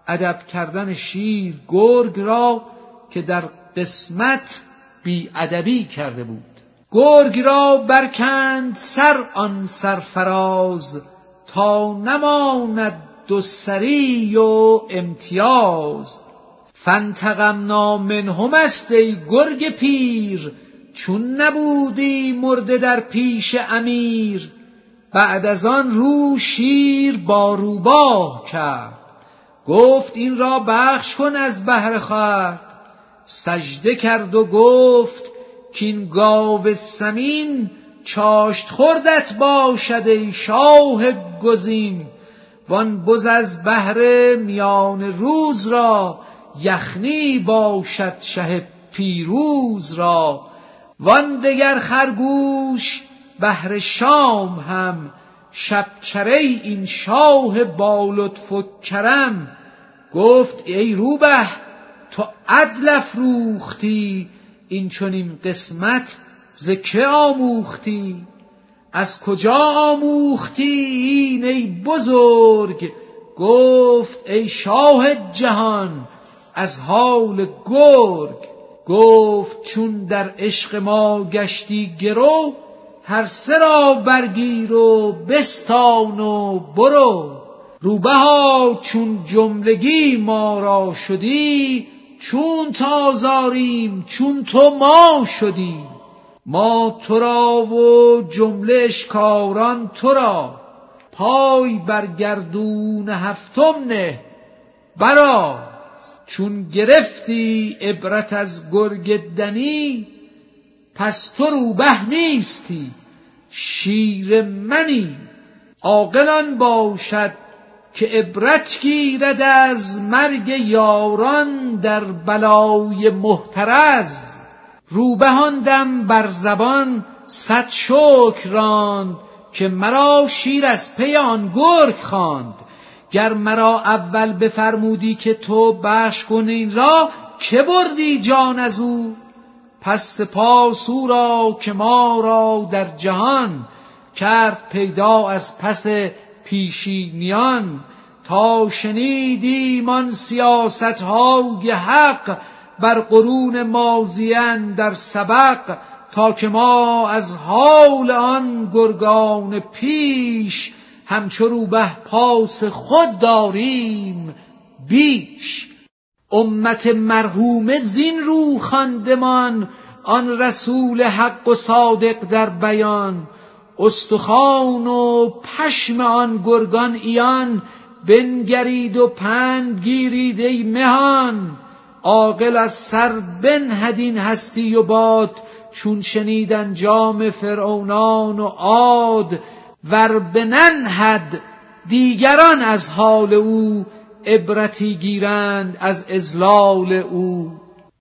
ادب کردن شیر گرگ را که در قسمت بی ادبی کرده بود. گرگ را برکند سر آن سرفراز، تا نماند دو سری و امتیاز. فانتقمنا منهم است ای گرگ پیر، چون نبودی مرده در پیش امیر. بعد از آن رو شیر با روباه کرد، گفت این را بخش کن از بهر خورد. سجده کرد و گفت کین گاو سمین، چاشت خوردت باشد ای شاه گزین. وان بز از بهر میان روز را، یخنی باشد شه پیروز را. وان دگر خرگوش بهر شام هم، شب چره این شاه با لطف و کرم. گفت ای روبه تو عدل افروختی، این چنین قسمت ز که آموختی؟ از کجا آموختی این ای بزرگ؟ گفت ای شاه جهان از حال گرگ. گفت چون در عشق ما گشتی گرو، هر سه را برگیر و بستان و برو. روبها چون جملگی ما را شدی، چون تازاریم چون تو ما شدی. ما تو را و جمله اشکاران تو را، پای بر گردون هفتم نه برآ. چون گرفتی عبرت از گرگ دنی، پس تو روبه نیستی شیر منی. عاقل آن باشد که عبرت گیرد از مرگ یاران در بلای محترز. روبه آن دم بر زبان 100 شکر راند، که مرا شیر از پی آن گرگ خواند. گر مرا اول بفرمودی که تو بخش کن این را، که بردی جان از او؟ پس سپاس او را که ما را در جهان، کرد پیدا از پس پیشینیان. تا شنیدیم آن سیاستهای حق، بر قرون ماضیان در سبق. تا که ما از حال آن گرگان پیش، همچو روبه پاس خود داریم بیش. امت مرحومه زین رو خواندمان، آن رسول حق و صادق در بیان. استخوان و پشم آن گرگان عیان، بنگرید و پند گیرید ای مهان. عاقل از سر بنهد این هستی و باد، چون شنید انجام فرعونان و عاد. ور بننهد دیگران از حال او، عبرتی گیرند از اضلال او.